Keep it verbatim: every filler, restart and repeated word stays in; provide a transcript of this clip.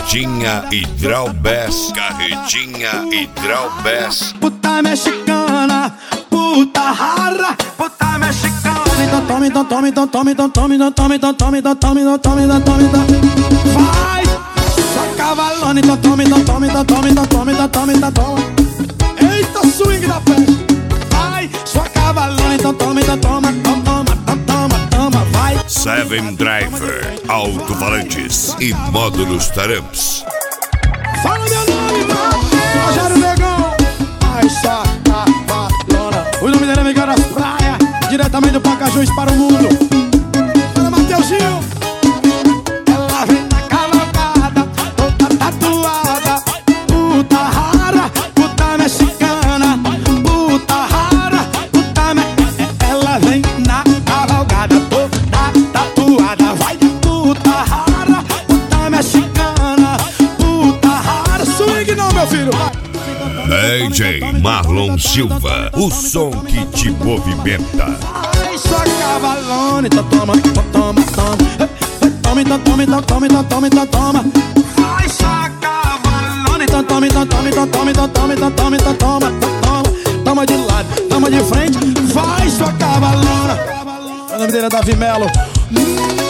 Carretinha Hidrobes, Carretinha Hidrobes. Puta mexicana, puta rara, puta mexicana. Então toma, então toma, então toma, então toma, então toma, então toma, então toma, então toma, então toma, então toma. Vai, sua cavalona, então toma, então toma, então toma, então toma, então toma, então toma. Eita, swing da festa. Vai, sua cavalona, então toma, então toma, então toma, então toma, toma, vai. Seven Driver, alto-falantes e módulos taramps. Fala meu nome, mano. Rogério Negão. Ai, sua cavalona. O nome dele é Miguel das Praias, diretamente do Pacajus para o mundo. Fala, Mateuzinho. Ela vem na cavalgada, toda tatuada. Puta rara, puta mexicana. Puta rara, puta me... Ela vem na cavalgada, toda tatuada. Vai, puta rara, puta mexicana. Puta rara, swing não, meu filho. D J Marlon Silva, o som que te movimenta. Ai, sua cavalona, então toma, então toma, toma. Toma, então toma, então toma, então toma, então toma. Ai, sua cavalona, então toma, então toma, então toma, então toma, então toma, então toma, então toma. Toma de lado, toma de frente, vai, sua cavalona. O nome dele é Davi Melo.